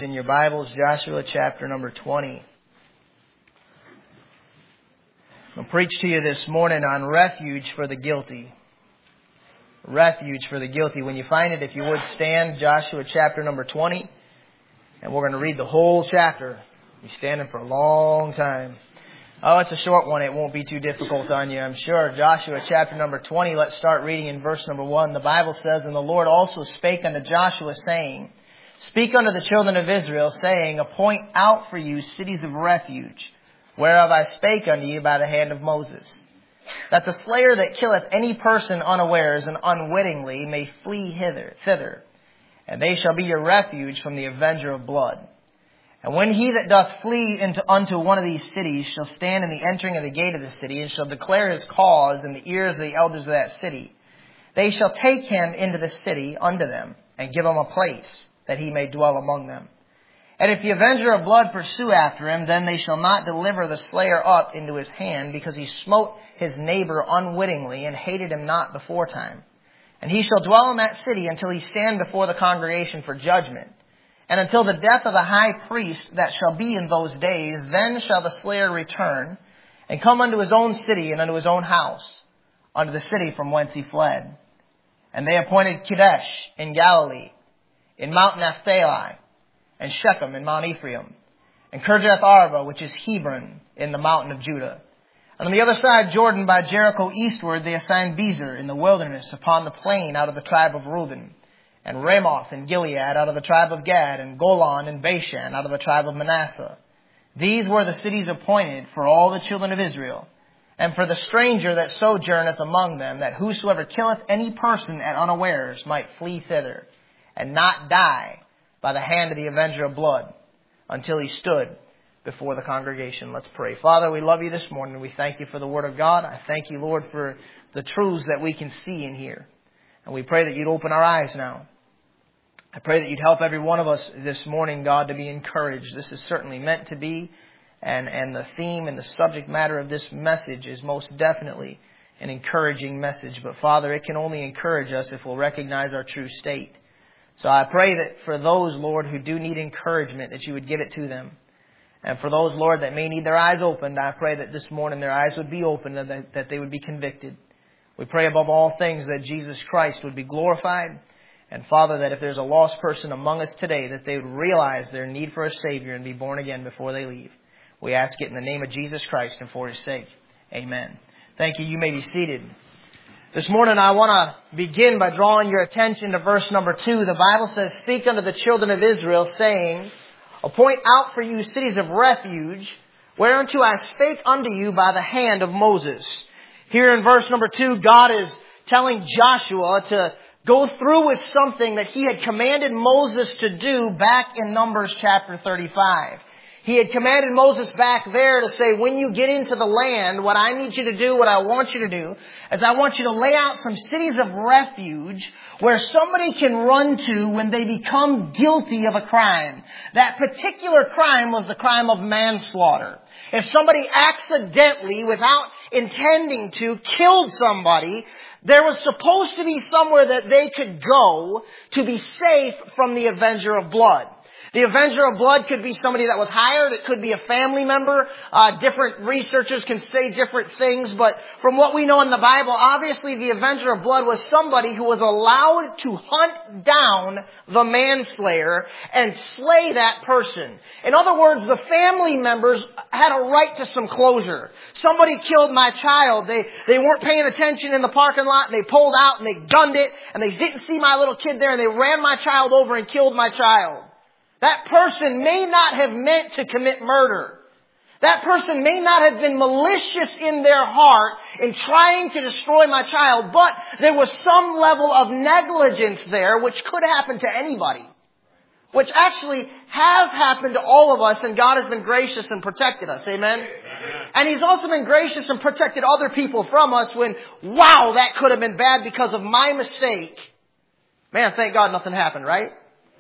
In your Bibles, Joshua chapter number 20. I'll preach to you this morning on refuge for the guilty. Refuge for the guilty. When you find it, if you would stand, Joshua chapter number 20. And we're going to read the whole chapter. We'll be standing for a long time. Oh, it's a short one. It won't be too difficult on you, I'm sure. Joshua chapter number 20. Let's start reading in verse number 1. The Bible says, "And the Lord also spake unto Joshua, saying, Speak unto the children of Israel, saying, Appoint out for you cities of refuge, whereof I spake unto you by the hand of Moses, that the slayer that killeth any person unawares and unwittingly may flee thither, and they shall be your refuge from the avenger of blood. And when he that doth flee unto one of these cities shall stand in the entering of the gate of the city, and shall declare his cause in the ears of the elders of that city, they shall take him into the city unto them, and give him a place, that he may dwell among them. And if the avenger of blood pursue after him, then they shall not deliver the slayer up into his hand, because he smote his neighbor unwittingly, and hated him not beforetime. And he shall dwell in that city until he stand before the congregation for judgment. And until the death of the high priest that shall be in those days, then shall the slayer return, and come unto his own city and unto his own house, unto the city from whence he fled. And they appointed Kadesh in Galilee, in Mount Naphtali, and Shechem in Mount Ephraim, and Kirjath Arba, which is Hebron, in the mountain of Judah. And on the other side Jordan by Jericho eastward they assigned Bezer in the wilderness upon the plain out of the tribe of Reuben, and Ramoth and Gilead out of the tribe of Gad, and Golan and Bashan out of the tribe of Manasseh. These were the cities appointed for all the children of Israel, and for the stranger that sojourneth among them, that whosoever killeth any person at unawares might flee thither, and not die by the hand of the avenger of blood, until he stood before the congregation." Let's pray. Father, we love you this morning. We thank you for the Word of God. I thank you, Lord, for the truths that we can see and hear. And we pray that you'd open our eyes now. I pray that you'd help every one of us this morning, God, to be encouraged. This is certainly meant to be. And the theme and the subject matter of this message is most definitely an encouraging message. But Father, it can only encourage us if we'll recognize our true state. So I pray that for those, Lord, who do need encouragement, that you would give it to them. And for those, Lord, that may need their eyes opened, I pray that this morning their eyes would be opened and that they would be convicted. We pray above all things that Jesus Christ would be glorified. And Father, that if there's a lost person among us today, that they would realize their need for a Savior and be born again before they leave. We ask it in the name of Jesus Christ and for His sake. Amen. Thank you. You may be seated. This morning I want to begin by drawing your attention to verse number 2. The Bible says, "Speak unto the children of Israel, saying, Appoint out for you cities of refuge, whereunto I spake unto you by the hand of Moses." Here in verse number 2, God is telling Joshua to go through with something that he had commanded Moses to do back in Numbers chapter 35. He had commanded Moses back there to say, when you get into the land, what I need you to do, what I want you to do, is I want you to lay out some cities of refuge where somebody can run to when they become guilty of a crime. That particular crime was the crime of manslaughter. If somebody accidentally, without intending to, killed somebody, there was supposed to be somewhere that they could go to be safe from the avenger of blood. The avenger of blood could be somebody that was hired. It could be a family member. Different researchers can say different things. But from what we know in the Bible, obviously the avenger of blood was somebody who was allowed to hunt down the manslayer and slay that person. In other words, the family members had a right to some closure. Somebody killed my child. They weren't paying attention in the parking lot, and they pulled out and they gunned it, and they didn't see my little kid there, and they ran my child over and killed my child. That person may not have meant to commit murder. That person may not have been malicious in their heart in trying to destroy my child, but there was some level of negligence there which could happen to anybody. Which actually have happened to all of us, and God has been gracious and protected us. Amen? And He's also been gracious and protected other people from us when, wow, that could have been bad because of my mistake. Man, thank God nothing happened, right?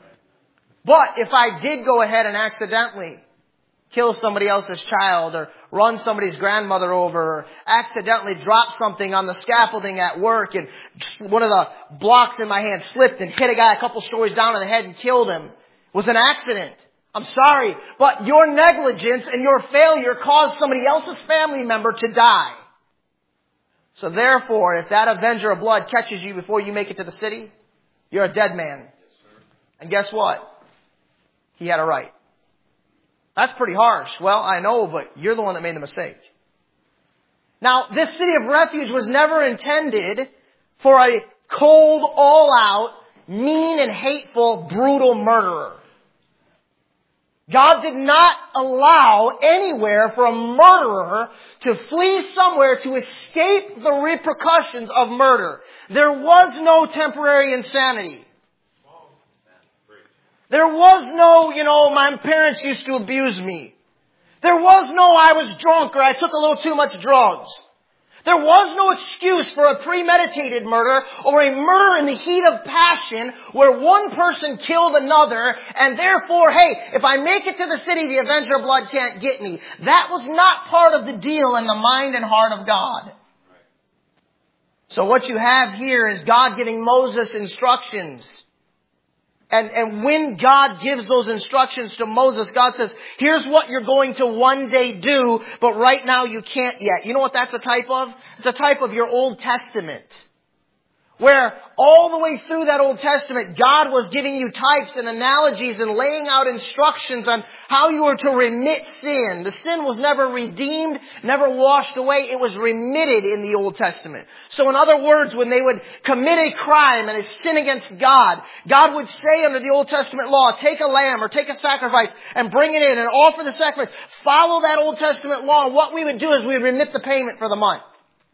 But if I did go ahead and accidentally kill somebody else's child, or run somebody's grandmother over, or accidentally drop something on the scaffolding at work, and one of the blocks in my hand slipped and hit a guy a couple stories down in the head and killed him, it was an accident. I'm sorry, but your negligence and your failure caused somebody else's family member to die. So therefore, if that avenger of blood catches you before you make it to the city, you're a dead man. And guess what? He had a right. That's pretty harsh. Well, I know, but you're the one that made the mistake. Now, this city of refuge was never intended for a cold, all-out, mean and hateful, brutal murderer. God did not allow anywhere for a murderer to flee somewhere to escape the repercussions of murder. There was no temporary insanity. There was no, my parents used to abuse me. There was no, I was drunk or I took a little too much drugs. There was no excuse for a premeditated murder or a murder in the heat of passion where one person killed another and therefore, hey, if I make it to the city, the avenger of blood can't get me. That was not part of the deal in the mind and heart of God. So what you have here is God giving Moses instructions. And when God gives those instructions to Moses, God says, here's what you're going to one day do, but right now you can't yet. You know what that's a type of? It's a type of your Old Testament. Where all the way through that Old Testament, God was giving you types and analogies and laying out instructions on how you were to remit sin. The sin was never redeemed, never washed away. It was remitted in the Old Testament. So in other words, when they would commit a crime and a sin against God, God would say under the Old Testament law, take a lamb or take a sacrifice and bring it in and offer the sacrifice. Follow that Old Testament law. And what we would do is we would remit the payment for the month.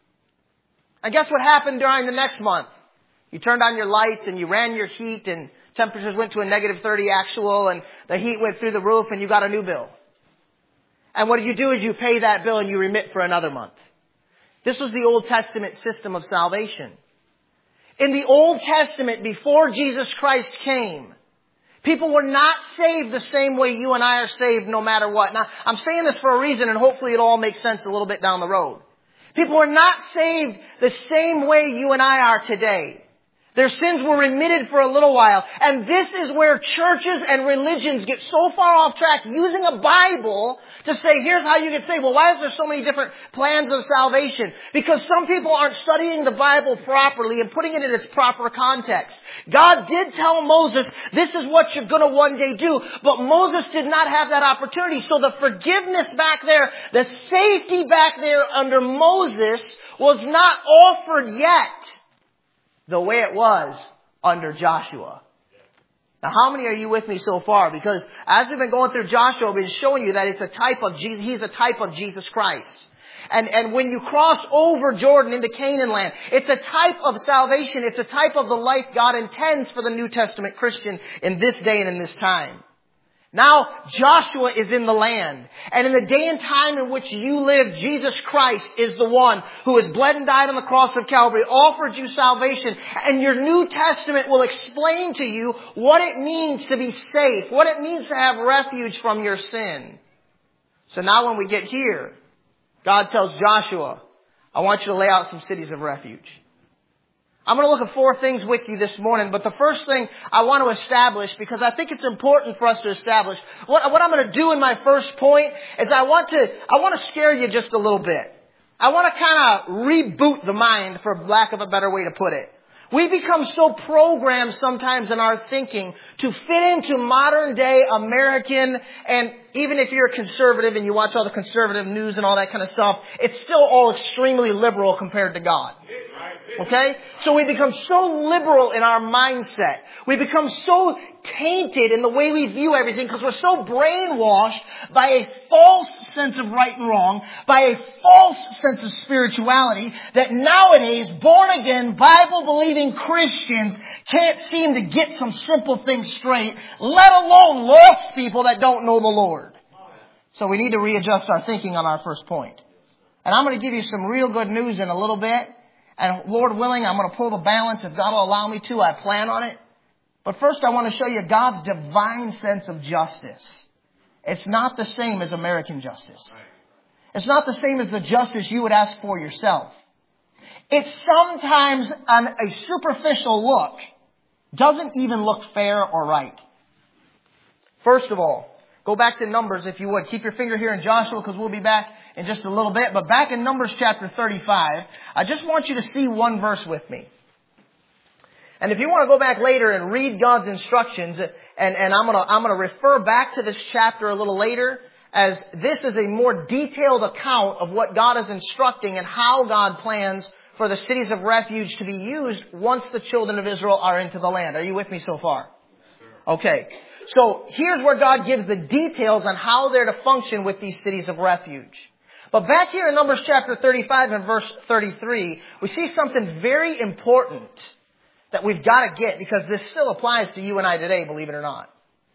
And guess what happened during the next month? You turned on your lights and you ran your heat and temperatures went to a negative 30 actual and the heat went through the roof and you got a new bill. And what you do is you pay that bill and you remit for another month. This was the Old Testament system of salvation. In the Old Testament, before Jesus Christ came, people were not saved the same way you and I are saved no matter what. Now, I'm saying this for a reason and hopefully it all makes sense a little bit down the road. People were not saved the same way you and I are today. Their sins were remitted for a little while. And this is where churches and religions get so far off track using a Bible to say, here's how you get saved. Well, why is there so many different plans of salvation? Because some people aren't studying the Bible properly and putting it in its proper context. God did tell Moses, this is what you're going to one day do. But Moses did not have that opportunity. So the forgiveness back there, the safety back there under Moses was not offered yet the way it was under Joshua. Now, how many are you with me so far? Because as we've been going through Joshua, we've been showing you that it's a type of Jesus. He's a type of Jesus Christ. And when you cross over Jordan into Canaan land, it's a type of salvation. It's a type of the life God intends for the New Testament Christian in this day and in this time. Now, Joshua is in the land. And in the day and time in which you live, Jesus Christ is the one who has bled and died on the cross of Calvary, offered you salvation. And your New Testament will explain to you what it means to be safe, what it means to have refuge from your sin. So now when we get here, God tells Joshua, I want you to lay out some cities of refuge. I'm going to look at 4 things with you this morning, but the first thing I want to establish, because I think it's important for us to establish, what I'm going to do in my first point is I want to scare you just a little bit. I want to kind of reboot the mind, for lack of a better way to put it. We become so programmed sometimes in our thinking to fit into modern day American, and even if you're a conservative and you watch all the conservative news and all that kind of stuff, it's still all extremely liberal compared to God. Okay? So we become so liberal in our mindset. We become so tainted in the way we view everything because we're so brainwashed by a false sense of right and wrong, by a false sense of spirituality, that nowadays born-again, Bible-believing Christians can't seem to get some simple things straight, let alone lost people that don't know the Lord. So we need to readjust our thinking on our first point. And I'm going to give you some real good news in a little bit. And Lord willing, I'm going to pull the balance. If God will allow me to, I plan on it. But first I want to show you God's divine sense of justice. It's not the same as American justice. It's not the same as the justice you would ask for yourself. It sometimes, on a superficial look, doesn't even look fair or right. First of all, Go back to Numbers if you would. Keep your finger here in Joshua because we'll be back in just a little bit. But back in Numbers chapter 35, I just want you to see one verse with me. And if you want to go back later and read God's instructions, and I'm gonna refer back to this chapter a little later, as this is a more detailed account of what God is instructing and how God plans for the cities of refuge to be used once the children of Israel are into the land. Are you with me so far? Okay. So here's where God gives the details on how they're to function with these cities of refuge. But back here in Numbers chapter 35 and verse 33, we see something very important that we've got to get, because this still applies to you and I today, believe it or not.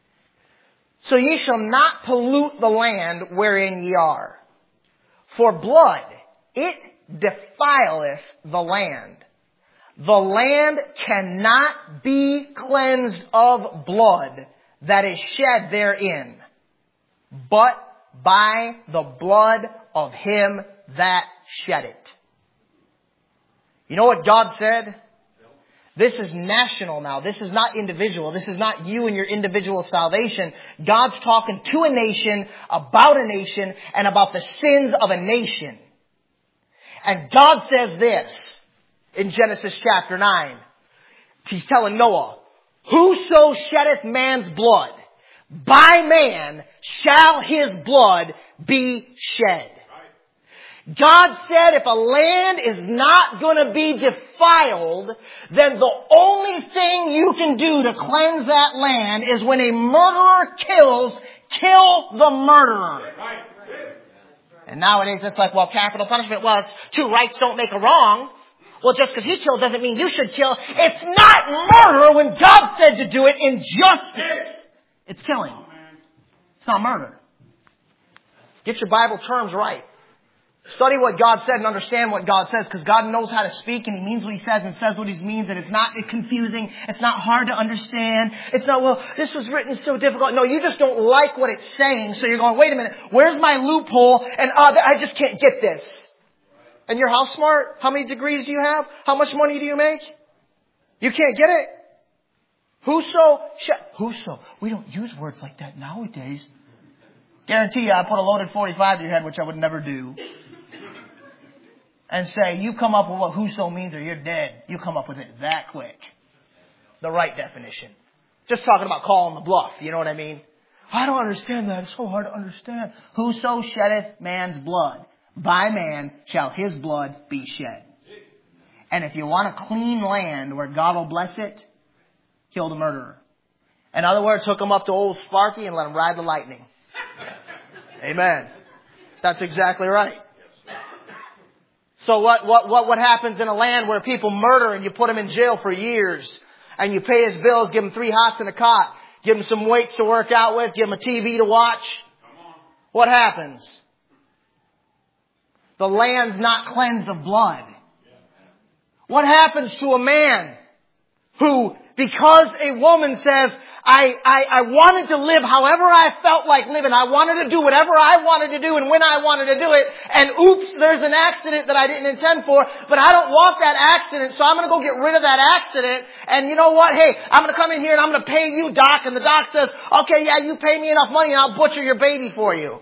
So ye shall not pollute the land wherein ye are. For blood, it defileth the land. The land cannot be cleansed of blood that is shed therein, but by the blood of him that shed it. You know what God said? This is national now. This is not individual. This is not you and your individual salvation. God's talking to a nation, about a nation, and about the sins of a nation. And God says this in Genesis chapter 9. He's telling Noah, whoso sheddeth man's blood, by man shall his blood be shed. God said if a land is not going to be defiled, then the only thing you can do to cleanse that land is when a murderer kills, kill the murderer. And nowadays it's like, well, capital punishment, well, it's two rights don't make a wrong. Well, just because he killed doesn't mean you should kill. It's not murder when God said to do it in justice. It's killing. It's not murder. Get your Bible terms right. Study what God said and understand what God says, because God knows how to speak and He means what He says and says what He means, and it's not confusing. It's not hard to understand. It's not, well, this was written so difficult. No, you just don't like what it's saying, so you're going, wait a minute, where's my loophole? And I just can't get this. And you're how smart? How many degrees do you have? How much money do you make? You can't get it. Whoso. We don't use words like that nowadays. Guarantee you I put a loaded 45 to your head, which I would never do. And say, you come up with what whoso means or you're dead. You come up with it that quick. The right definition. Just talking about calling the bluff. You know what I mean? I don't understand that. It's so hard to understand. Whoso sheddeth man's blood, by man shall his blood be shed. And if you want a clean land where God will bless it, kill the murderer. In other words, hook him up to old Sparky and let him ride the lightning. Amen. That's exactly right. So what happens in a land where people murder and you put them in jail for years and you pay his bills, give him 3 hots and a cot, give him some weights to work out with, give him a TV to watch? What happens? The land's not cleansed of blood. What happens to a man who, because a woman says, I wanted to live however I felt like living. I wanted to do whatever I wanted to do and when I wanted to do it. And oops, there's an accident that I didn't intend for, but I don't want that accident, so I'm going to go get rid of that accident. And you know what? Hey, I'm going to come in here and I'm going to pay you, doc. And the doc says, okay, yeah, you pay me enough money and I'll butcher your baby for you.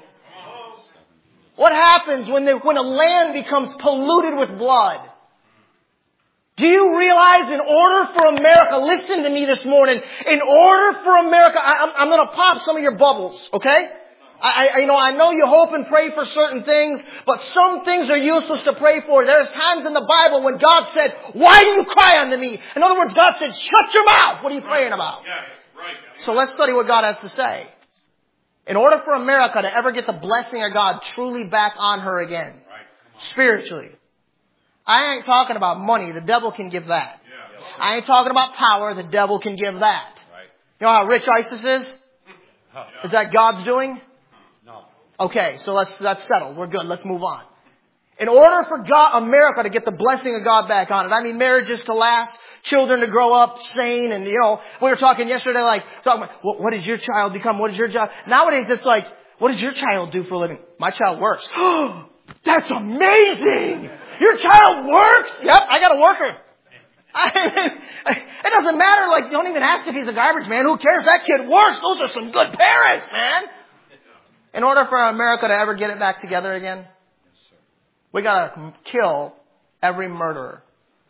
What happens when a land becomes polluted with blood? Do you realize in order for America, listen to me this morning, in order for America, I'm going to pop some of your bubbles, okay? I know you hope and pray for certain things, but some things are useless to pray for. There's times in the Bible when God said, why do you cry unto me? In other words, God said, shut your mouth. What are you praying about? So let's study what God has to say. In order for America to ever get the blessing of God truly back on her again, spiritually, I ain't talking about money. The devil can give that. I ain't talking about power. The devil can give that. You know how rich ISIS is? Is that God's doing? No. Okay, so that's settled. We're good. Let's move on. In order for America to get the blessing of God back on it, I mean marriages to last, children to grow up sane, and we were talking yesterday, talking about, what did your child become? What is your job? Nowadays it's like, what does your child do for a living? My child works. That's amazing! Your child works? Yep, I got a worker. It doesn't matter. Like, don't even ask if he's a garbage man. Who cares? That kid works. Those are some good parents, man. In order for America to ever get it back together again, we got to kill every murderer.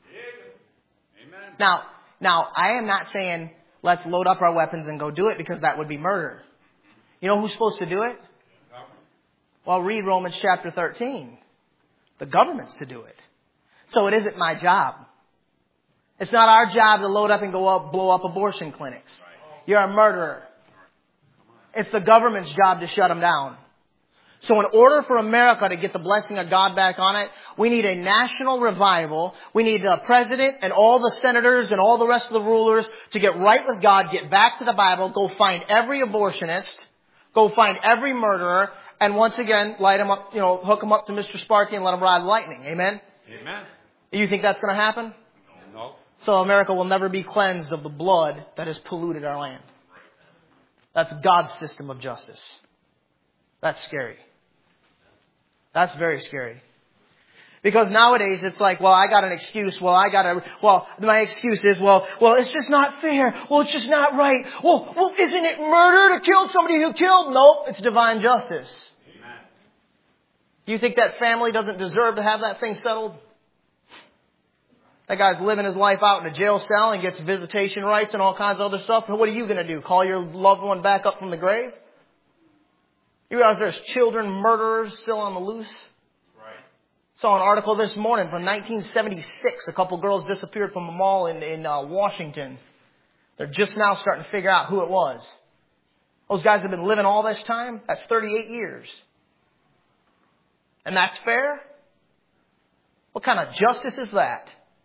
Now, I am not saying let's load up our weapons and go do it, because that would be murder. You know who's supposed to do it? Well, read Romans chapter 13. The government's to do it. So it isn't my job. It's not our job to load up and blow up abortion clinics. You're a murderer. It's the government's job to shut them down. So in order for America to get the blessing of God back on it, we need a national revival. We need the president and all the senators and all the rest of the rulers to get right with God, get back to the Bible, go find every abortionist, go find every murderer, and once again, light them up, hook them up to Mr. Sparky and let them ride lightning. Amen? Amen. You think that's going to happen? No. So America will never be cleansed of the blood that has polluted our land. That's God's system of justice. That's scary. That's very scary. Because nowadays it's like, well, I got an excuse. My excuse is, it's just not fair. Well, it's just not right. Well, isn't it murder to kill somebody who killed? Nope, it's divine justice. Amen. Do you think that family doesn't deserve to have that thing settled? That guy's living his life out in a jail cell and gets visitation rights and all kinds of other stuff. What are you going to do? Call your loved one back up from the grave? You realize there's children murderers still on the loose? Right. Saw an article this morning from 1976. A couple girls disappeared from a mall in Washington. They're just now starting to figure out who it was. Those guys have been living all this time. That's 38 years. And that's fair? What kind of justice is that?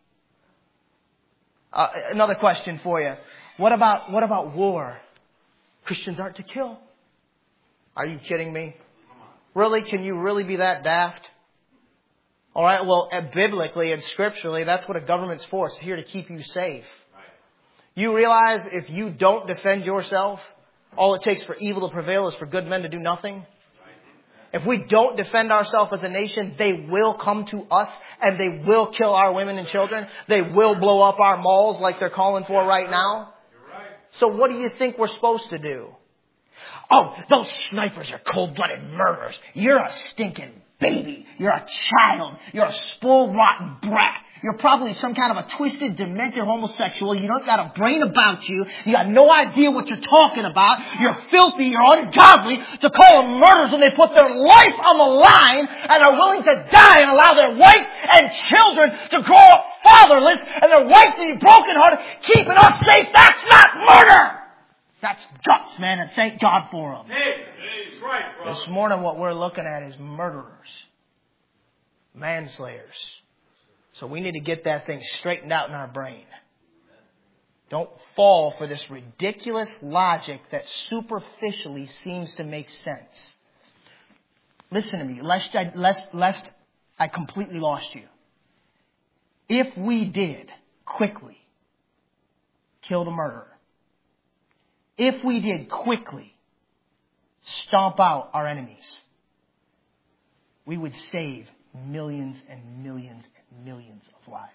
Another question for you. What about war? Christians aren't to kill. Are you kidding me? Really? Can you really be that daft? All right. Well, biblically and scripturally, that's what a government's for. It's here to keep you safe. You realize if you don't defend yourself, all it takes for evil to prevail is for good men to do nothing. If we don't defend ourselves as a nation, they will come to us and they will kill our women and children. They will blow up our malls like they're calling for right now. So what do you think we're supposed to do? Oh, those snipers are cold-blooded murderers. You're a stinking baby. You're a child. You're a spoiled, rotten brat. You're probably some kind of a twisted, demented homosexual. You don't got a brain about you. You got no idea what you're talking about. You're filthy. You're ungodly to call them murderers when they put their life on the line and are willing to die and allow their wife and children to grow up fatherless and their wife to be brokenhearted, keeping us safe. That's not murder. That's guts, man, and thank God for them. He's right, bro. This morning what we're looking at is murderers, manslayers. So we need to get that thing straightened out in our brain. Don't fall for this ridiculous logic that superficially seems to make sense. Listen to me, lest I completely lost you. If we did quickly kill the murderer, if we did quickly stomp out our enemies, we would save millions and millions and millions of lives.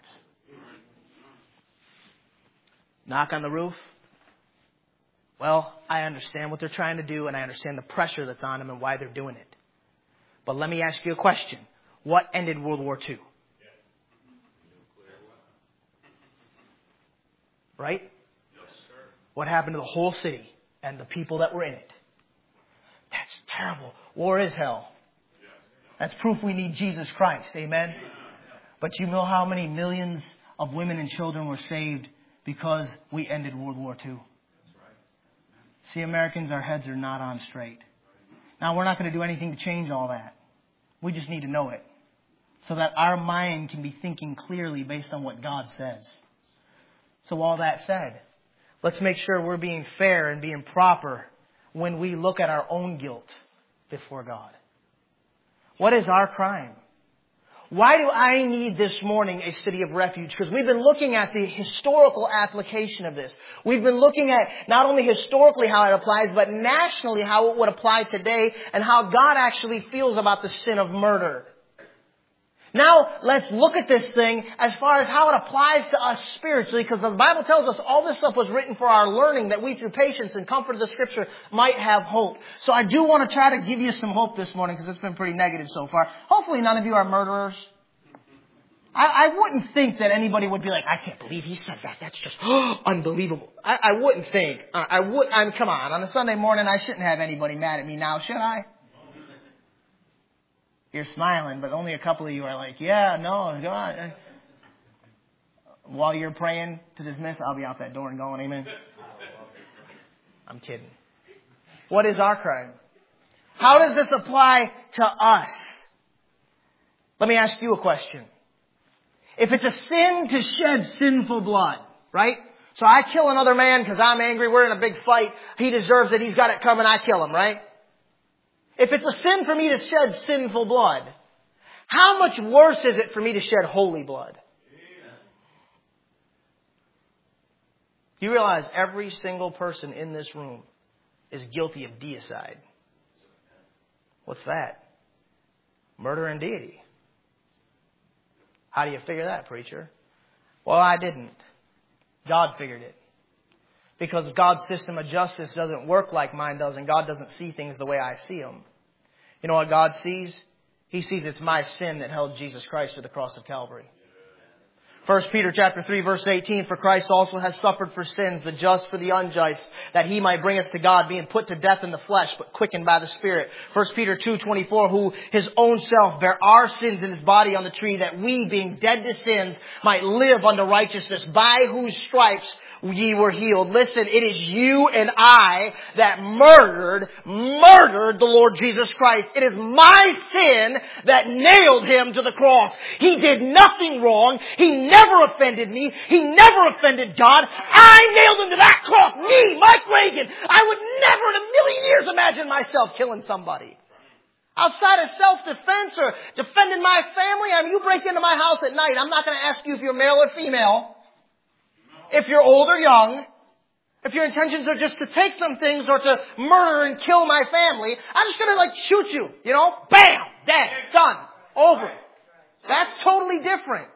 Knock on the roof. Well, I understand what they're trying to do and I understand the pressure that's on them and why they're doing it. But let me ask you a question. What ended World War II? Right? Yes, sir. What happened to the whole city and the people that were in it? That's terrible. War is hell. That's proof we need Jesus Christ. Amen? But you know how many millions of women and children were saved because we ended World War II? See, Americans, our heads are not on straight. Now, we're not going to do anything to change all that. We just need to know it so that our mind can be thinking clearly based on what God says. So all that said, let's make sure we're being fair and being proper when we look at our own guilt before God. What is our crime? Why do I need this morning a city of refuge? Because we've been looking at the historical application of this. We've been looking at not only historically how it applies, but nationally how it would apply today and how God actually feels about the sin of murder. Now, let's look at this thing as far as how it applies to us spiritually, because the Bible tells us all this stuff was written for our learning, that we through patience and comfort of the Scripture might have hope. So I do want to try to give you some hope this morning, because it's been pretty negative so far. Hopefully none of you are murderers. I wouldn't think that anybody would be like, I can't believe he said that. That's just unbelievable. I wouldn't think. Come on a Sunday morning, I shouldn't have anybody mad at me now, should I? You're smiling, but only a couple of you are like, yeah, no, go on. While you're praying to dismiss, I'll be out that door and going, amen. I'm kidding. What is our crime? How does this apply to us? Let me ask you a question. If it's a sin to shed sinful blood, right? So I kill another man because I'm angry, we're in a big fight, he deserves it, he's got it coming, I kill him, right? If it's a sin for me to shed sinful blood, how much worse is it for me to shed holy blood? Do you realize every single person in this room is guilty of deicide? What's that? Murder and deity. How do you figure that, preacher? Well, I didn't. God figured it. Because God's system of justice doesn't work like mine does, and God doesn't see things the way I see them. You know what God sees? He sees it's my sin that held Jesus Christ to the cross of Calvary. 1 Peter chapter 3 verse 18, for Christ also has suffered for sins, the just for the unjust, that he might bring us to God, being put to death in the flesh, but quickened by the Spirit. 1 Peter 2:24, who his own self bare our sins in his body on the tree, that we, being dead to sins, might live unto righteousness, by whose stripes ye were healed. Listen, it is you and I that murdered the Lord Jesus Christ. It is my sin that nailed him to the cross. He did nothing wrong. He never offended me. He never offended God. I nailed him to that cross. Me, Mike Reagan. I would never in a million years imagine myself killing somebody. Outside of self-defense or defending my family, I mean, you break into my house at night, I'm not going to ask you if you're male or female. If you're old or young, if your intentions are just to take some things or to murder and kill my family, I'm just going to shoot you, you know? Bam! Dead. Done. Over. That's totally different.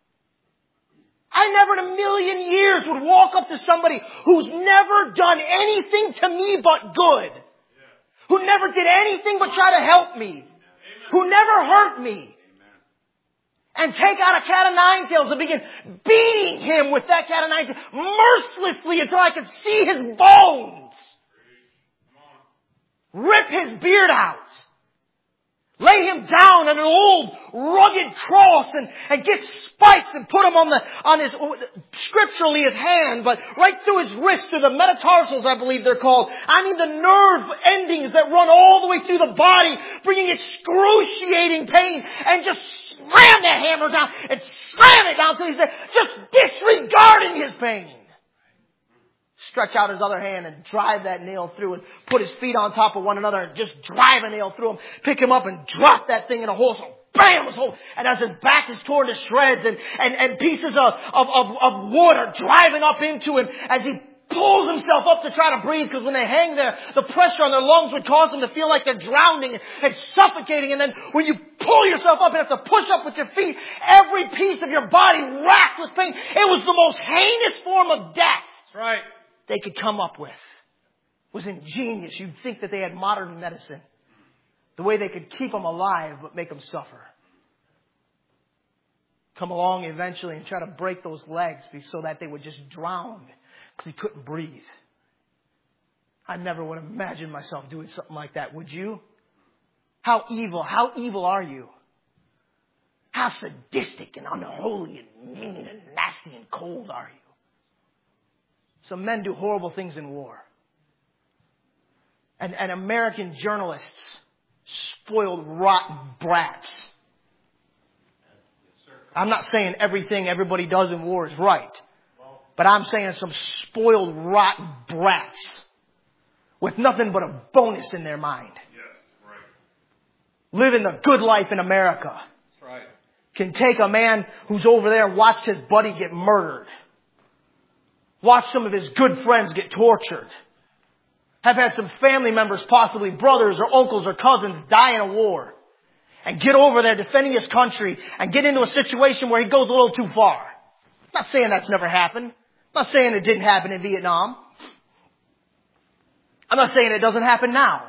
I never in a million years would walk up to somebody who's never done anything to me but good. Who never did anything but try to help me. Who never hurt me. And take out a cat of nine tails and begin beating him with that cat of nine tails mercilessly until I could see his bones. Rip his beard out. Lay him down on an old rugged cross and get spikes and put him on his, scripturally his hand, but right through his wrist, through the metatarsals, I believe they're called. I mean the nerve endings that run all the way through the body, bringing excruciating pain, and just slam that hammer down and slam it down until he's there, just disregarding his pain. Stretch out his other hand and drive that nail through and put his feet on top of one another and just drive a nail through him. Pick him up and drop that thing in a hole. So bam, his hole. And as his back is torn to shreds and pieces of wood are driving up into him as he pulls himself up to try to breathe, because when they hang there, the pressure on their lungs would cause them to feel like they're drowning and suffocating. And then when you pull yourself up and have to push up with your feet, every piece of your body racked with pain. It was the most heinous form of death. That's right. They could come up with. It was ingenious. You'd think that they had modern medicine. The way they could keep them alive but make them suffer. Come along eventually and try to break those legs so that they would just drown because he couldn't breathe. I never would have imagined myself doing something like that, would you? How evil are you? How sadistic and unholy and mean and nasty and cold are you? Some men do horrible things in war. And American journalists, spoiled, rotten brats. I'm not saying everything everybody does in war is right. But I'm saying some spoiled, rotten brats with nothing but a bonus in their mind. Yes, right. Living the good life in America. That's right. Can take a man who's over there and watch his buddy get murdered. Watch some of his good friends get tortured. Have had some family members, possibly brothers or uncles or cousins, die in a war. and get over there defending his country and get into a situation where he goes a little too far. I'm not saying that's never happened. I'm not saying it didn't happen in Vietnam. I'm not saying it doesn't happen now.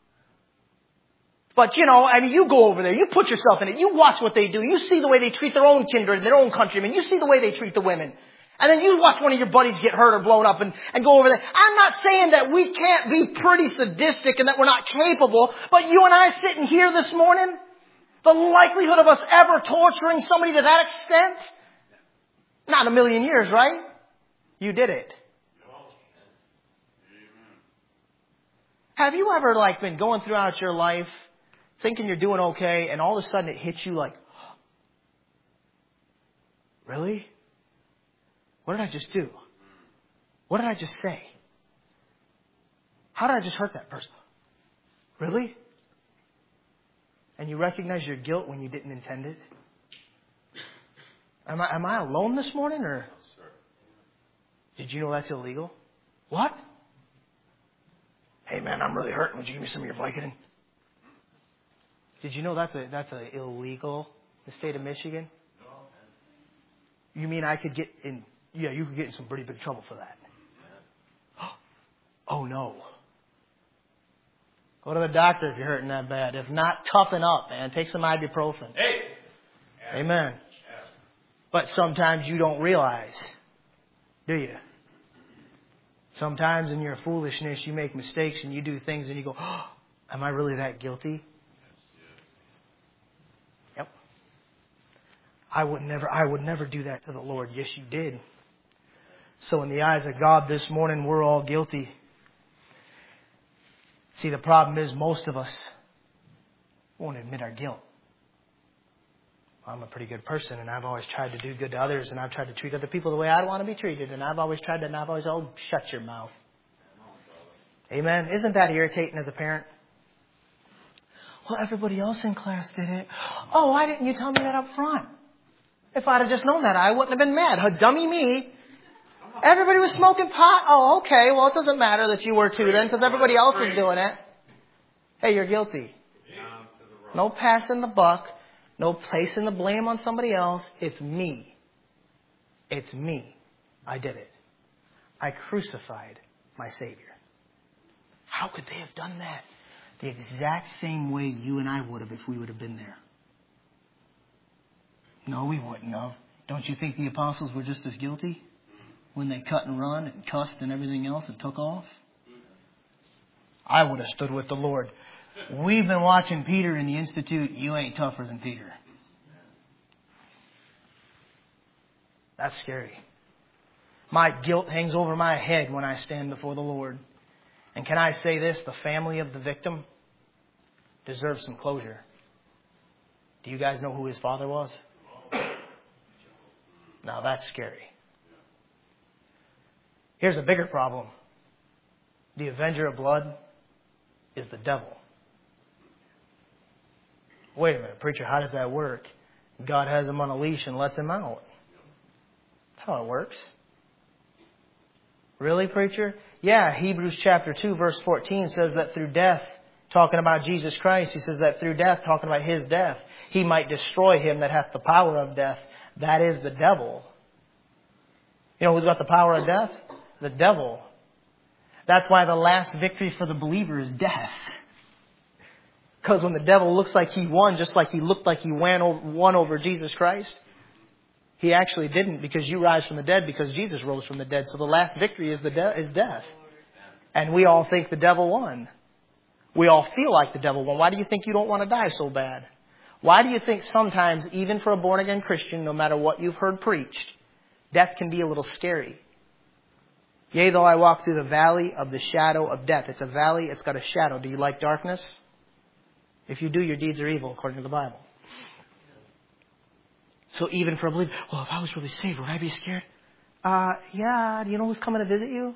But, you go over there. You put yourself in it. You watch what they do. You see the way they treat their own kindred, their own countrymen. You see the way they treat the women. And then you watch one of your buddies get hurt or blown up and go over there. I'm not saying that we can't be pretty sadistic and that we're not capable. But you and I sitting here this morning, the likelihood of us ever torturing somebody to that extent? Not in a million years, right? You did it. Have you ever been going throughout your life thinking you're doing okay and all of a sudden it hits you like, really? What did I just do? What did I just say? How did I just hurt that person? Really? And you recognize your guilt when you didn't intend it? Am I alone this morning or? Did you know that's illegal? What? Hey man, I'm really hurting. Would you give me some of your Vicodin? Did you know that's illegal in the state of Michigan? You mean I could get in? Yeah, you could get in some pretty big trouble for that. Oh no. Go to the doctor if you're hurting that bad. If not, toughen up, man. Take some ibuprofen. Hey. Amen. But sometimes you don't realize, do you? Sometimes in your foolishness, you make mistakes and you do things and you go, oh, am I really that guilty? Yep. I would never do that to the Lord. Yes, you did. So in the eyes of God this morning, we're all guilty. See, the problem is most of us won't admit our guilt. I'm a pretty good person and I've always tried to do good to others and I've tried to treat other people the way I want to be treated and I've always tried to, and I've always, shut your mouth. Amen. Isn't that irritating as a parent? Well, everybody else in class did it. Oh, why didn't you tell me that up front? If I'd have just known that, I wouldn't have been mad. Dummy me. Everybody was smoking pot. Oh, okay. Well, it doesn't matter that you were too then because everybody else was doing it. Hey, you're guilty. No passing the buck. No placing the blame on somebody else. It's me. It's me. I did it. I crucified my Savior. How could they have done that? The exact same way you and I would have if we would have been there. No, we wouldn't have. Don't you think the apostles were just as guilty when they cut and run and cussed and everything else and took off? I would have stood with the Lord. We've been watching Peter in the Institute. You ain't tougher than Peter. That's scary. My guilt hangs over my head when I stand before the Lord. And can I say this? The family of the victim deserves some closure. Do you guys know who his father was? Now that's scary. Here's a bigger problem. The avenger of blood is the devil. Wait a minute, preacher, how does that work? God has him on a leash and lets him out. That's how it works. Really, preacher? Yeah, Hebrews chapter 2, verse 14 says that through death, talking about Jesus Christ, he says that through death, talking about his death, he might destroy him that hath the power of death. That is the devil. You know who's got the power of death? The devil. That's why the last victory for the believer is death. Because when the devil looks like he won, just like he looked like he won over Jesus Christ, he actually didn't, because you rise from the dead because Jesus rose from the dead. So the last victory is death. And we all think the devil won. We all feel like the devil won. Why do you think you don't want to die so bad? Why do you think sometimes, even for a born-again Christian, no matter what you've heard preached, death can be a little scary? Yea, though I walk through the valley of the shadow of death. It's a valley, it's got a shadow. Do you like darkness? If you do, your deeds are evil, according to the Bible. So even for a believer, well, if I was really saved, would I be scared? Yeah, do you know who's coming to visit you?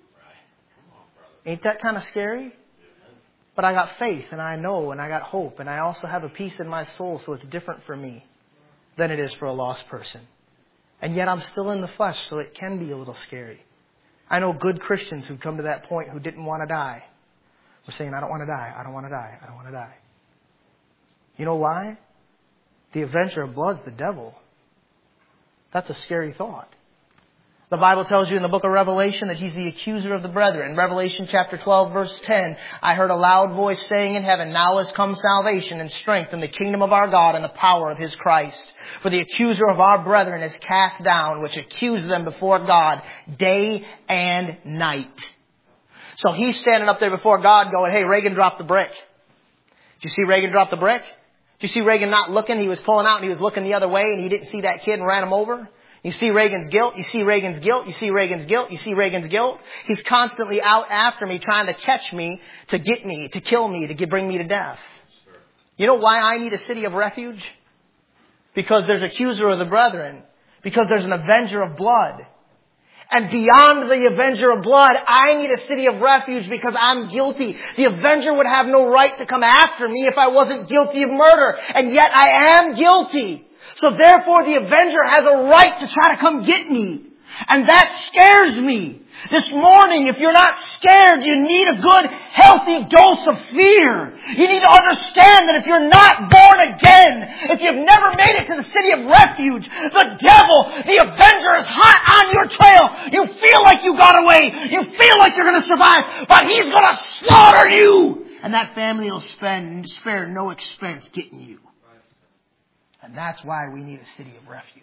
Ain't that kind of scary? But I got faith, and I know, and I got hope, and I also have a peace in my soul, so it's different for me than it is for a lost person. And yet I'm still in the flesh, so it can be a little scary. I know good Christians who've come to that point who didn't want to die. We're saying, I don't want to die, I don't want to die, I don't want to die. You know why? The avenger of blood's the devil. That's a scary thought. The Bible tells you in the book of Revelation that he's the accuser of the brethren. Revelation chapter 12 verse 10, I heard a loud voice saying in heaven, now has come salvation and strength in the kingdom of our God and the power of His Christ. For the accuser of our brethren is cast down, which accused them before God day and night. So he's standing up there before God going, hey, Reagan dropped the brick. Did you see Reagan drop the brick? Did you see Reagan not looking? He was pulling out and he was looking the other way and he didn't see that kid and ran him over. You see Reagan's guilt. You see Reagan's guilt. You see Reagan's guilt. You see Reagan's guilt. He's constantly out after me, trying to catch me, to get me, to kill me, to bring me to death. You know why I need a city of refuge? Because there's an accuser of the brethren. Because there's an avenger of blood. And beyond the avenger of blood, I need a city of refuge because I'm guilty. The avenger would have no right to come after me if I wasn't guilty of murder. And yet I am guilty. So therefore the avenger has a right to try to come get me. And that scares me. This morning, if you're not scared, you need a good, healthy dose of fear. You need to understand that if you're not born again, if you've never made it to the city of refuge, the devil, the avenger is hot on your trail. You feel like you got away. You feel like you're going to survive, but he's going to slaughter you. And that family will spare no expense getting you. And that's why we need a city of refuge.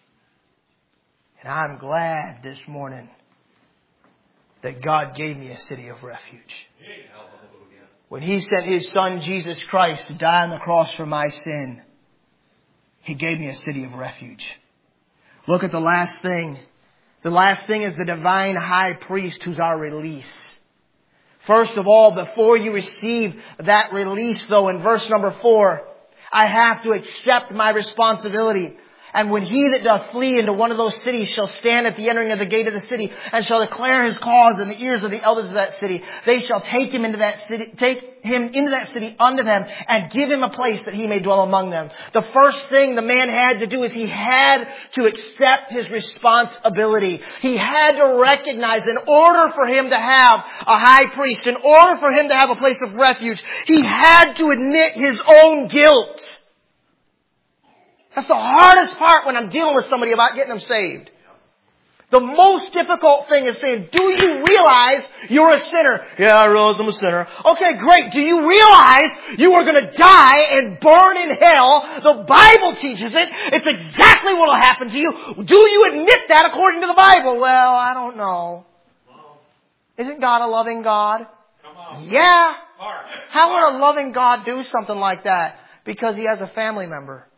And I'm glad this morning that God gave me a city of refuge. When He sent His Son, Jesus Christ, to die on the cross for my sin, He gave me a city of refuge. Look at the last thing. The last thing is the divine high priest who's our release. First of all, before you receive that release, though, in verse number 4, I have to accept my responsibility. And when he that doth flee into one of those cities shall stand at the entering of the gate of the city and shall declare his cause in the ears of the elders of that city, they shall take him into that city unto them and give him a place that he may dwell among them. The first thing the man had to do is he had to accept his responsibility. He had to recognize in order for him to have a high priest, in order for him to have a place of refuge, he had to admit his own guilt. That's the hardest part when I'm dealing with somebody about getting them saved. The most difficult thing is saying, do you realize you're a sinner? Yeah, I realize I'm a sinner. Okay, great. Do you realize you are going to die and burn in hell? The Bible teaches it. It's exactly what will happen to you. Do you admit that according to the Bible? Well, I don't know. Isn't God a loving God? Yeah. How would a loving God do something like that? Because He has a family member.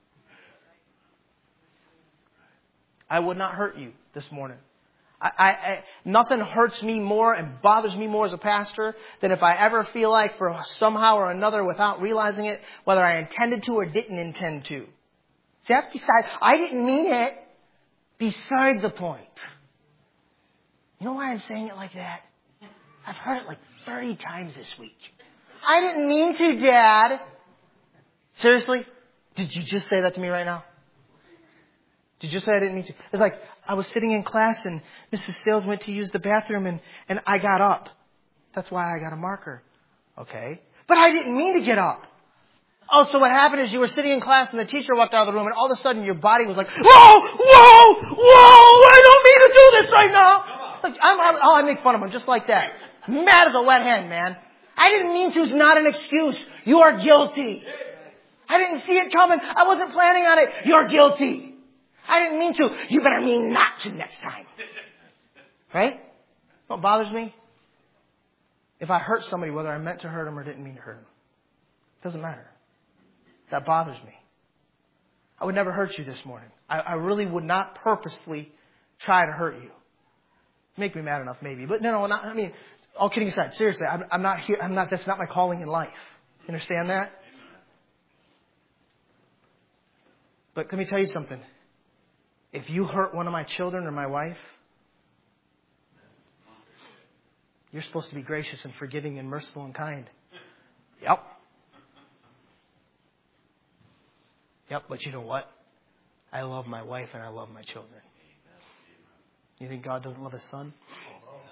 I would not hurt you this morning. Nothing hurts me more and bothers me more as a pastor than if I ever feel like for somehow or another without realizing it, whether I intended to or didn't intend to. See, that's beside, I didn't mean it. Beside the point. You know why I'm saying it like that? I've heard it like 30 times this week. I didn't mean to, Dad. Seriously? Did you just say that to me right now? Did you just say I didn't mean to? It's like I was sitting in class and Mrs. Sales went to use the bathroom and I got up. That's why I got a marker. Okay. But I didn't mean to get up. Oh, so what happened is you were sitting in class and the teacher walked out of the room and all of a sudden your body was like, whoa, I don't mean to do this right now. Like, I make fun of him just like that. Mad as a wet hen, man. I didn't mean to is not an excuse. You are guilty. I didn't see it coming. I wasn't planning on it. You're guilty. I didn't mean to. You better mean not to next time. Right? What bothers me? If I hurt somebody, whether I meant to hurt them or didn't mean to hurt them. It doesn't matter. That bothers me. I would never hurt you this morning. I really would not purposely try to hurt you. Make me mad enough, maybe. But no, not, I mean, all kidding aside, seriously, I'm not here. That's not my calling in life. You understand that? But let me tell you something. If you hurt one of my children or my wife, you're supposed to be gracious and forgiving and merciful and kind. Yep. Yep, but you know what? I love my wife and I love my children. You think God doesn't love His Son?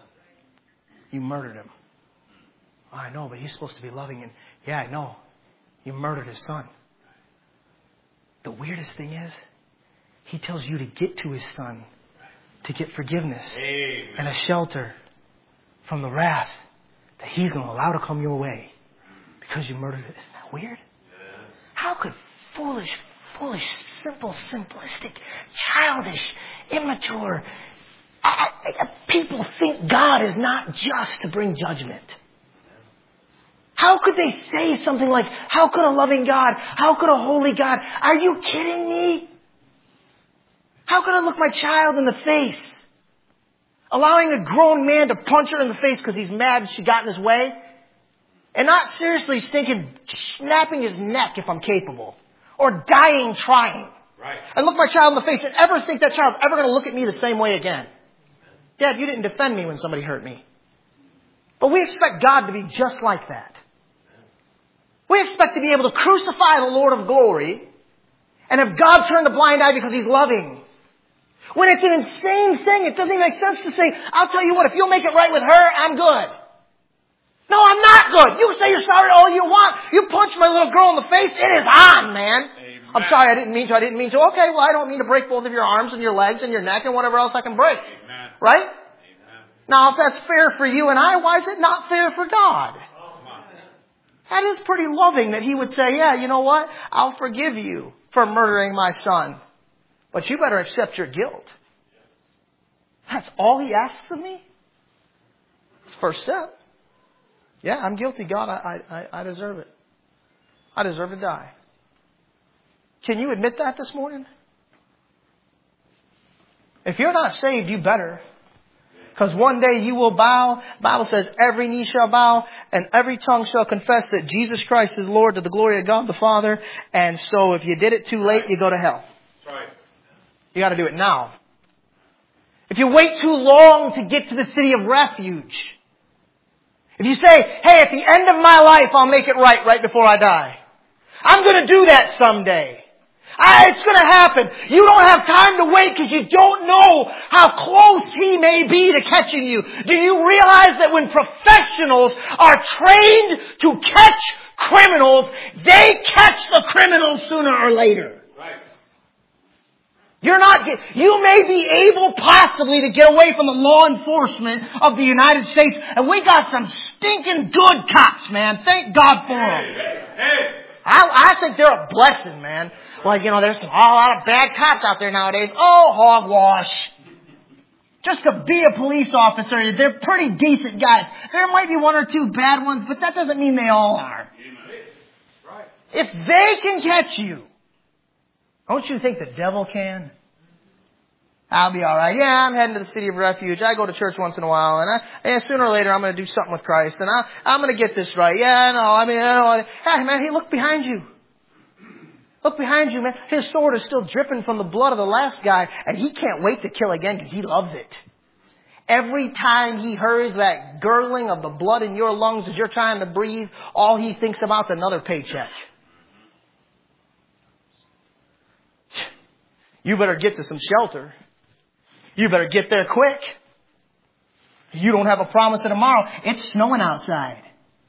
You murdered Him. Oh, I know, but He's supposed to be loving. And yeah, I know. You murdered his son. The weirdest thing is, he tells you to get to his son to get forgiveness and a shelter from the wrath that he's going to allow to come your way because you murdered it. Isn't that weird? How could foolish, simple, simplistic, childish, immature people think God is not just to bring judgment? How could they say something like, how could a loving God, how could a holy God, are you kidding me? How could I look my child in the face, allowing a grown man to punch her in the face because he's mad she got in his way, and not seriously thinking snapping his neck if I'm capable, or dying trying. Right. And look my child in the face and ever think that child's ever going to look at me the same way again. Dad, you didn't defend me when somebody hurt me. But we expect God to be just like that. We expect to be able to crucify the Lord of glory and have God turn a blind eye because he's loving. When it's an insane thing, it doesn't even make sense to say, I'll tell you what, if you'll make it right with her, I'm good. No, I'm not good. You can say you're sorry all you want. You punch my little girl in the face, it is on, man. Amen. I'm sorry, I didn't mean to. Okay, well, I don't mean to break both of your arms and your legs and your neck and whatever else I can break. Amen. Right? Amen. Now, if that's fair for you and I, why is it not fair for God? That is pretty loving that he would say, yeah, you know what? I'll forgive you for murdering my son. But you better accept your guilt. That's all he asks of me? It's the first step. Yeah, I'm guilty, God. I deserve it. I deserve to die. Can you admit that this morning? If you're not saved, you better. Because one day you will bow. The Bible says every knee shall bow and every tongue shall confess that Jesus Christ is Lord to the glory of God the Father. And so if you did it too late, you go to hell. That's right. You got to do it now. If you wait too long to get to the city of refuge. If you say, hey, at the end of my life, I'll make it right before I die. I'm going to do that someday. It's going to happen. You don't have time to wait because you don't know how close he may be to catching you. Do you realize that when professionals are trained to catch criminals, they catch the criminals sooner or later? Right. You may be able possibly to get away from the law enforcement of the United States, and we got some stinking good cops, man. Thank God for them. Hey. I think they're a blessing, man. Like, there's a lot of bad cops out there nowadays. Oh, hogwash. Just to be a police officer, they're pretty decent guys. There might be one or two bad ones, but that doesn't mean they all are. Right. If they can catch you, don't you think the devil can? I'll be all right. Yeah, I'm heading to the city of refuge. I go to church once in a while, and sooner or later I'm going to do something with Christ, and I'm going to get this right. Yeah, no, hey, man, hey, look behind you. Look behind you, man. His sword is still dripping from the blood of the last guy, and he can't wait to kill again because he loves it. Every time he hears that gurgling of the blood in your lungs as you're trying to breathe, all he thinks about is another paycheck. You better get to some shelter. You better get there quick. You don't have a promise of tomorrow. It's snowing outside.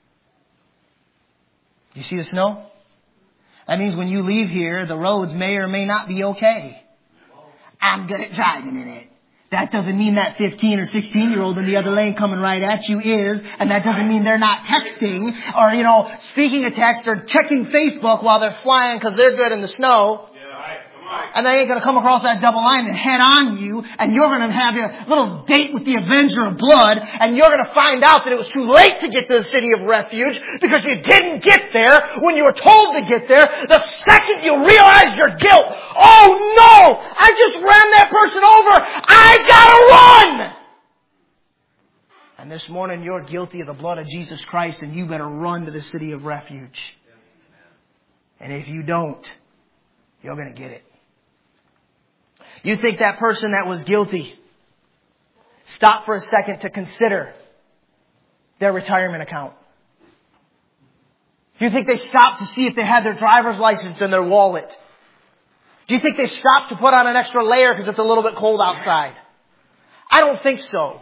You see the snow? That means when you leave here, the roads may or may not be okay. I'm good at driving in it. That doesn't mean that 15 or 16-year-old in the other lane coming right at you is, and that doesn't mean they're not texting or, speaking a text or checking Facebook while they're flying because they're good in the snow. And they ain't going to come across that double line and head on you, and you're going to have your little date with the Avenger of Blood, and you're going to find out that it was too late to get to the city of refuge because you didn't get there when you were told to get there. The second you realize your guilt, oh no, I just ran that person over. I gotta run! And this morning you're guilty of the blood of Jesus Christ, and you better run to the city of refuge. And if you don't, you're going to get it. You think that person that was guilty stopped for a second to consider their retirement account? Do you think they stopped to see if they had their driver's license in their wallet? Do you think they stopped to put on an extra layer because it's a little bit cold outside? I don't think so.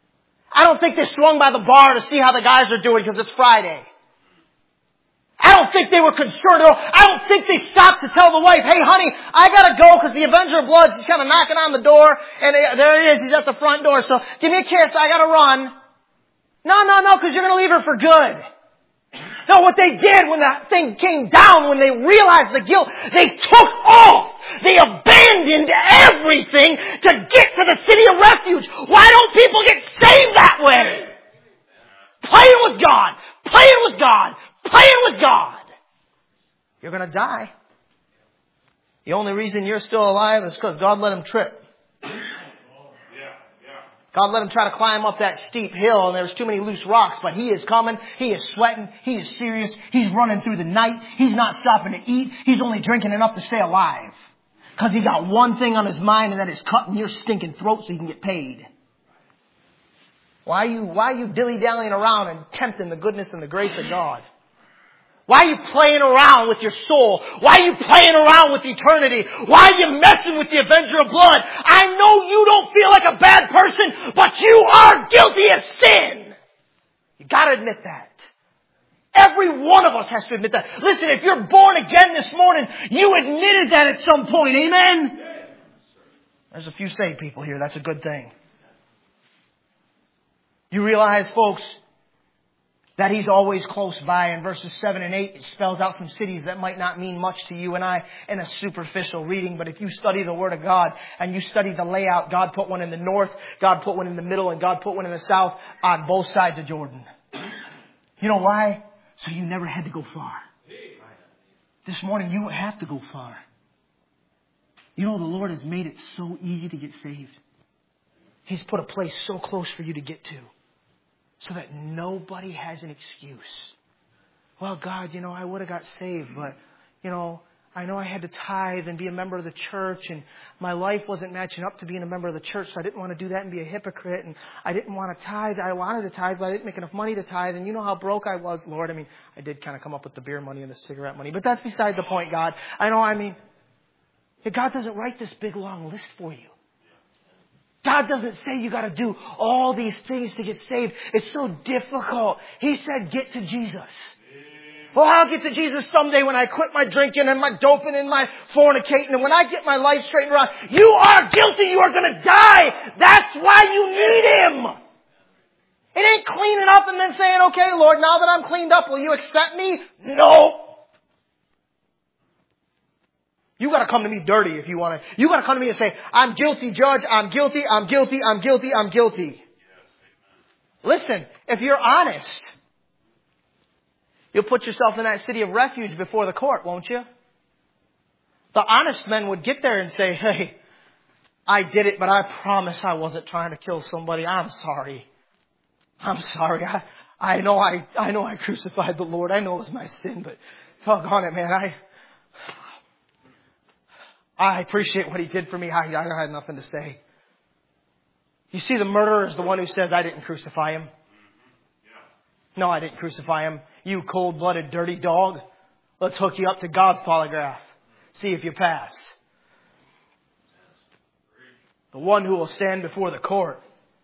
I don't think they swung by the bar to see how the guys are doing because it's Friday. I don't think they were concerned at all. I don't think they stopped to tell the wife, hey honey, I gotta go because the Avenger of Blood is kind of knocking on the door and there he is, he's at the front door, so give me a kiss, I gotta run. No, because you're gonna leave her for good. No, what they did when the thing came down, when they realized the guilt, they took off. They abandoned everything to get to the city of refuge. Why don't people get saved that way? Playing with God, playing with God, playing with God. You're going to die. The only reason you're still alive is because God let him trip. God let him try to climb up that steep hill and there's too many loose rocks, but he is coming. He is sweating. He is serious. He's running through the night. He's not stopping to eat. He's only drinking enough to stay alive. Because he got one thing on his mind, and that is cutting your stinking throat so he can get paid. Why are you dilly-dallying around and tempting the goodness and the grace of God? Why are you playing around with your soul? Why are you playing around with eternity? Why are you messing with the Avenger of Blood? I know you don't feel like a bad person, but you are guilty of sin. You gotta admit that. Every one of us has to admit that. Listen, if you're born again this morning, you admitted that at some point. Amen? There's a few saved people here. That's a good thing. You realize, folks, that He's always close by. In verses 7 and 8, it spells out some cities that might not mean much to you and I in a superficial reading. But if you study the Word of God and you study the layout, God put one in the north, God put one in the middle, and God put one in the south on both sides of Jordan. You know why? So you never had to go far. This morning you won't have to go far. You know, the Lord has made it so easy to get saved. He's put a place so close for you to get to, so that nobody has an excuse. Well, God, I would have got saved, but, I know I had to tithe and be a member of the church, and my life wasn't matching up to being a member of the church, so I didn't want to do that and be a hypocrite, and I didn't want to tithe. I wanted to tithe, but I didn't make enough money to tithe, and you know how broke I was, Lord. I did kind of come up with the beer money and the cigarette money, but that's beside the point, God. God doesn't write this big, long list for you. God doesn't say you got to do all these things to get saved. It's so difficult. He said, get to Jesus. Well, I'll get to Jesus someday when I quit my drinking and my doping and my fornicating and when I get my life straightened around. You are guilty. You are going to die. That's why you need Him. It ain't cleaning up and then saying, okay, Lord, now that I'm cleaned up, will you accept me? No. You got to come to me dirty if you want to. You got to come to me and say, I'm guilty, Judge. I'm guilty. I'm guilty. I'm guilty. I'm guilty. Listen, if you're honest, you'll put yourself in that city of refuge before the court, won't you? The honest men would get there and say, hey, I did it, but I promise I wasn't trying to kill somebody. I'm sorry. I'm sorry. I know I crucified the Lord. I know it was my sin, but doggone it, man. I appreciate what He did for me. I had nothing to say. You see, the murderer is the one who says, I didn't crucify Him. No, I didn't crucify Him. You cold-blooded, dirty dog. Let's hook you up to God's polygraph. See if you pass. The one who will stand before the court,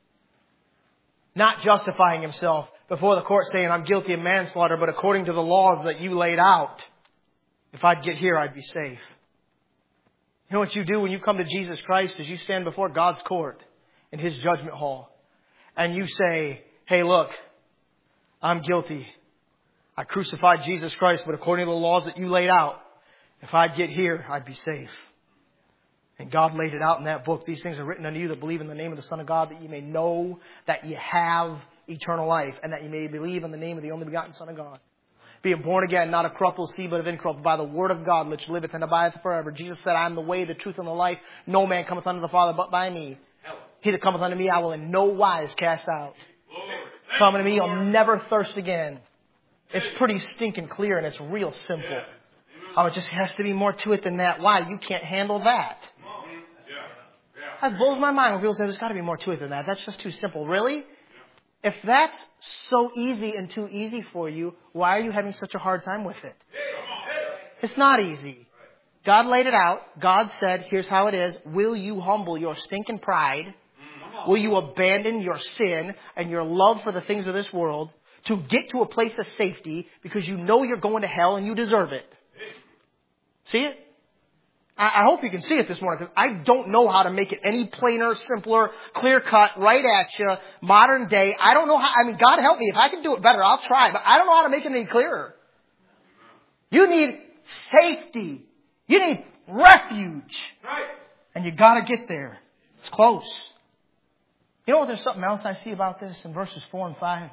not justifying himself before the court saying, I'm guilty of manslaughter, but according to the laws that you laid out, if I'd get here, I'd be safe. You know what you do when you come to Jesus Christ is you stand before God's court in His judgment hall. And you say, hey, look, I'm guilty. I crucified Jesus Christ, but according to the laws that you laid out, if I'd get here, I'd be safe. And God laid it out in that book. These things are written unto you that believe in the name of the Son of God, that you may know that you have eternal life, and that you may believe in the name of the only begotten Son of God. Being born again, not of corruptible seed, but of incorruptible, by the word of God, which liveth and abideth forever. Jesus said, I am the way, the truth, and the life. No man cometh unto the Father but by me. He that cometh unto me, I will in no wise cast out. Come unto me, you'll never thirst again. It's pretty stinking clear, and it's real simple. Oh, it just has to be more to it than that. Why? You can't handle that. That blows my mind when people say there's got to be more to it than that. That's just too simple. Really? If that's so easy and too easy for you, why are you having such a hard time with it? It's not easy. God laid it out. God said, here's how it is. Will you humble your stinking pride? Will you abandon your sin and your love for the things of this world? to get to a place of safety because you know you're going to hell and you deserve it. See it? I hope you can see it this morning because I don't know how to make it any plainer, simpler, clear cut, right at you, modern day. I don't know how, God help me. If I can do it better, I'll try, but I don't know how to make it any clearer. You need safety. You need refuge. Right. And you gotta get there. It's close. You know what? There's something else I see about this in verses 4 and 5.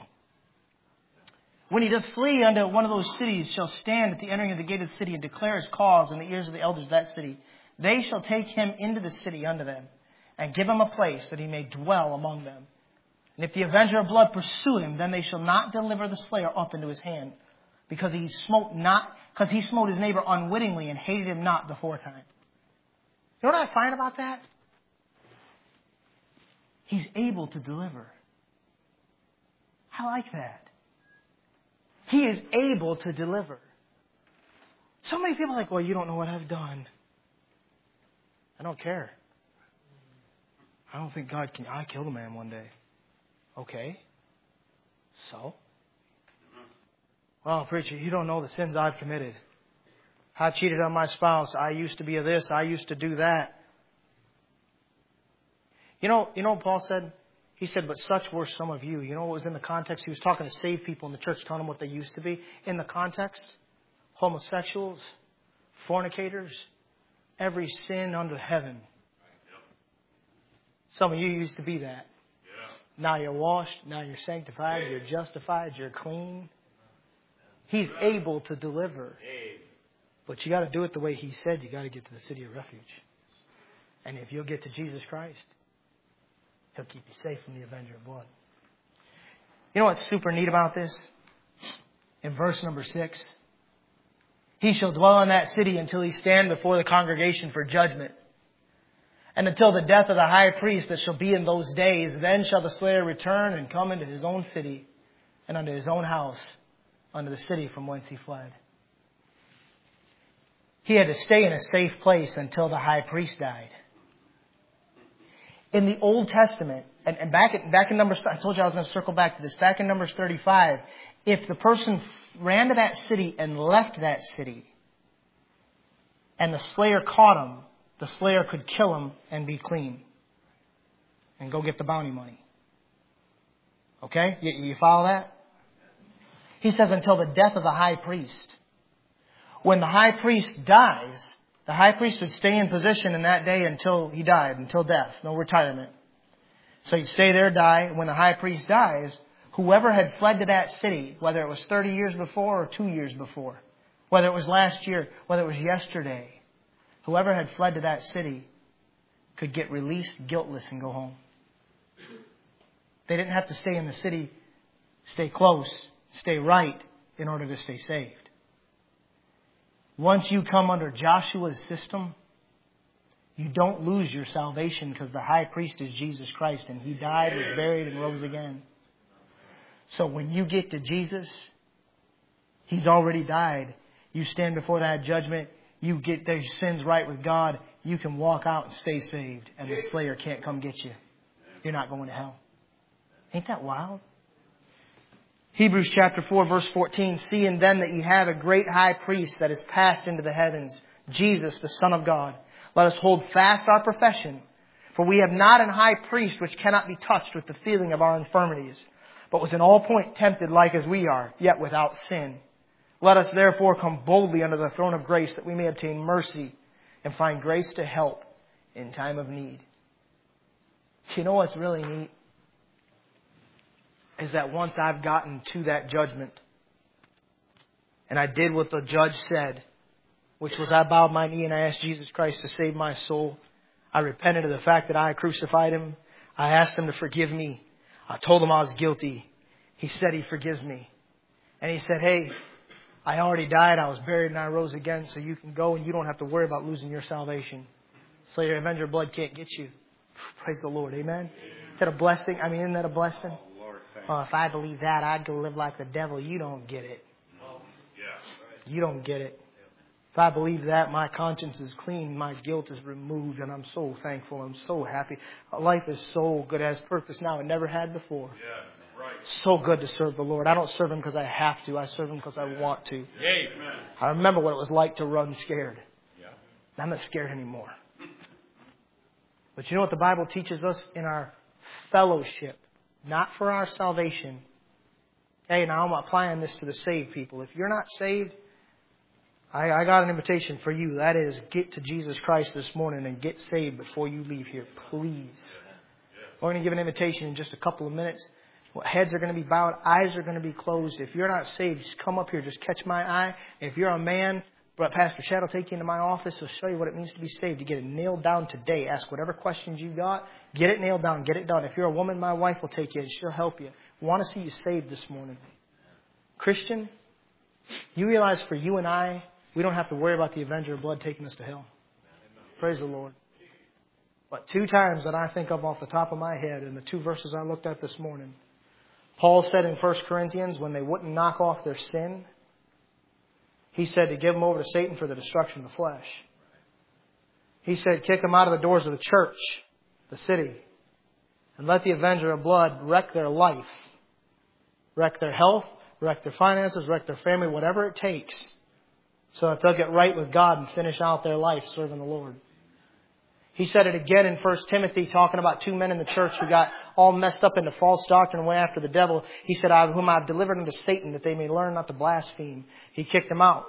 When he doth flee unto one of those cities, shall stand at the entering of the gate of the city and declare his cause in the ears of the elders of that city. They shall take him into the city unto them, and give him a place that he may dwell among them. And if the avenger of blood pursue him, then they shall not deliver the slayer up into his hand, because he smote his neighbor unwittingly and hated him not beforetime. You know what I find about that? He's able to deliver. I like that. He is able to deliver. So many people are like, well, you don't know what I've done. I don't care. I don't think God can. I killed a man one day. Okay. So? Well, preacher, you don't know the sins I've committed. I cheated on my spouse. I used to be a this. I used to do that. You know what Paul said? He said, but such were some of you. You know what was in the context? He was talking to saved people in the church, telling them what they used to be. In the context, homosexuals, fornicators, every sin under heaven. Some of you used to be that. Now you're washed. Now you're sanctified. You're justified. You're clean. He's able to deliver. But you got to do it the way he said. You got to get to the city of refuge. And if you'll get to Jesus Christ, He'll keep you safe from the avenger of blood. You know what's super neat about this? In verse number 6, he shall dwell in that city until he stand before the congregation for judgment. And until the death of the high priest that shall be in those days, then shall the slayer return and come into his own city and unto his own house, unto the city from whence he fled. He had to stay in a safe place until the high priest died. In the Old Testament, and back in Numbers, I told you I was going to circle back to this. Back in Numbers 35, if the person ran to that city and left that city, and the slayer caught him, the slayer could kill him and be clean, and go get the bounty money. Okay, you follow that? He says until the death of the high priest. When the high priest dies, the high priest would stay in position in that day until he died, until death, no retirement. So he'd stay there, die. When the high priest dies, whoever had fled to that city, whether it was 30 years before or 2 years before, whether it was last year, whether it was yesterday, whoever had fled to that city could get released guiltless and go home. They didn't have to stay in the city, stay close, stay right in order to stay saved. Once you come under Joshua's system, you don't lose your salvation because the high priest is Jesus Christ and He died, was buried, and rose again. So when you get to Jesus, He's already died. You stand before that judgment. You get their sins right with God. You can walk out and stay saved. And the slayer can't come get you. You're not going to hell. Ain't that wild? Hebrews chapter 4 verse 14, seeing then that ye have a great high priest that is passed into the heavens, Jesus the Son of God, let us hold fast our profession. For we have not an high priest which cannot be touched with the feeling of our infirmities, but was in all point tempted like as we are, yet without sin. Let us therefore come boldly under the throne of grace, that we may obtain mercy and find grace to help in time of need. You know what's really neat? Is that once I've gotten to that judgment, and I did what the judge said, which was I bowed my knee and I asked Jesus Christ to save my soul. I repented of the fact that I crucified Him. I asked Him to forgive me. I told Him I was guilty. He said He forgives me. And He said, hey, I already died, I was buried, and I rose again, so you can go and you don't have to worry about losing your salvation. Slayer, avenger of blood can't get you. Praise the Lord. Amen. Is that a blessing? Isn't that a blessing? Oh, if I believe that, I'd go live like the devil. You don't get it. You don't get it. If I believe that, my conscience is clean, my guilt is removed, and I'm so thankful. I'm so happy. Life is so good, it has purpose now it never had before. Yes, right. So good to serve the Lord. I don't serve Him because I have to. I serve Him because I want to. Amen. I remember what it was like to run scared. I'm not scared anymore. But you know what the Bible teaches us in our fellowship? Not for our salvation. Hey, now I'm applying this to the saved people. If you're not saved, I got an invitation for you. That is, get to Jesus Christ this morning and get saved before you leave here, please. We're going to give an invitation in just a couple of minutes. Heads are going to be bowed. Eyes are going to be closed. If you're not saved, just come up here. Just catch my eye. If you're a man, Pastor Chad will take you into my office. He'll show you what it means to be saved. You get it nailed down today. Ask whatever questions you got. Get it nailed down. Get it done. If you're a woman, my wife will take you and she'll help you. We want to see you saved this morning. Christian, you realize for you and I, we don't have to worry about the avenger of blood taking us to hell. Praise the Lord. But 2 times that I think of off the top of my head in the 2 verses I looked at this morning, Paul said in 1 Corinthians, when they wouldn't knock off their sin, he said to give them over to Satan for the destruction of the flesh. He said, kick them out of the doors of the church, the city, and let the avenger of blood wreck their life, wreck their health, wreck their finances, wreck their family, whatever it takes, so that they'll get right with God and finish out their life serving the Lord. He said it again in 1 Timothy, talking about 2 men in the church who got all messed up into false doctrine and went after the devil. He said, whom I've delivered unto Satan, that they may learn not to blaspheme. He kicked them out.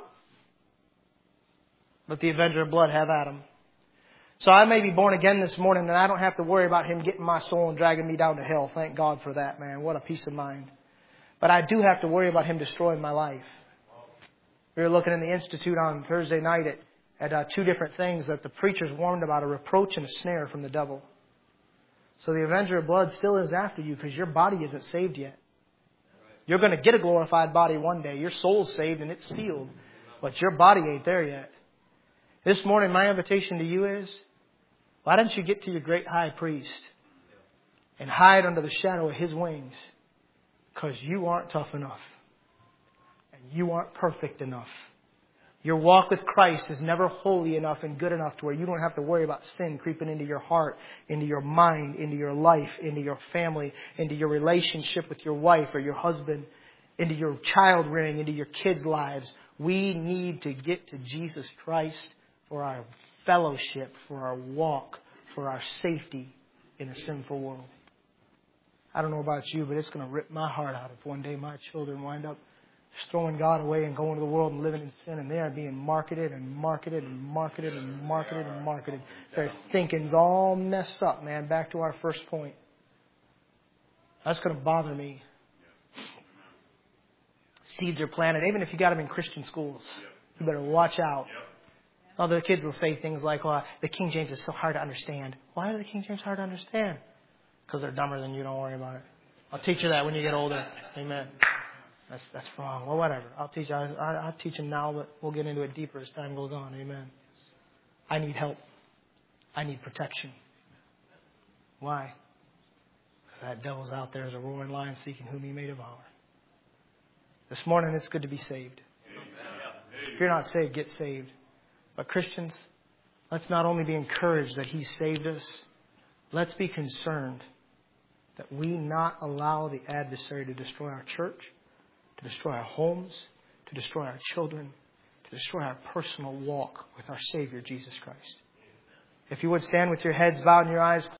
Let the avenger of blood have at him. So I may be born again this morning, and I don't have to worry about him getting my soul and dragging me down to hell. Thank God for that, man. What a peace of mind. But I do have to worry about him destroying my life. We were looking in the Institute on Thursday night at 2 different things that the preachers warned about, a reproach and a snare from the devil. So the avenger of blood still is after you because your body isn't saved yet. You're going to get a glorified body one day. Your soul's saved and it's sealed, but your body ain't there yet. This morning, my invitation to you is, why don't you get to your great high priest and hide under the shadow of his wings? Because you aren't tough enough. And you aren't perfect enough. Your walk with Christ is never holy enough and good enough to where you don't have to worry about sin creeping into your heart, into your mind, into your life, into your family, into your relationship with your wife or your husband, into your child rearing, into your kids' lives. We need to get to Jesus Christ for our fellowship, for our walk, for our safety in a sinful world. I don't know about you, but it's going to rip my heart out if one day my children wind up just throwing God away and going to the world and living in sin, and they are being marketed and marketed and marketed and marketed and marketed. Their thinking's all messed up, man. Back to our first point. That's going to bother me. Seeds are planted, even if you got them in Christian schools. You better watch out. Other kids will say things like, "Oh, the King James is so hard to understand." Why is the King James hard to understand? Because they're dumber than you. Don't worry about it. I'll teach you that when you get older. Amen. That's wrong. Well, whatever. I'll teach you. I'll teach them now, but we'll get into it deeper as time goes on. Amen. I need help. I need protection. Why? Because that devil's out there as a roaring lion seeking whom he may devour. This morning, it's good to be saved. If you're not saved, get saved. But Christians, let's not only be encouraged that He saved us, let's be concerned that we not allow the adversary to destroy our church, to destroy our homes, to destroy our children, to destroy our personal walk with our Savior, Jesus Christ. If you would stand with your heads bowed and your eyes closed.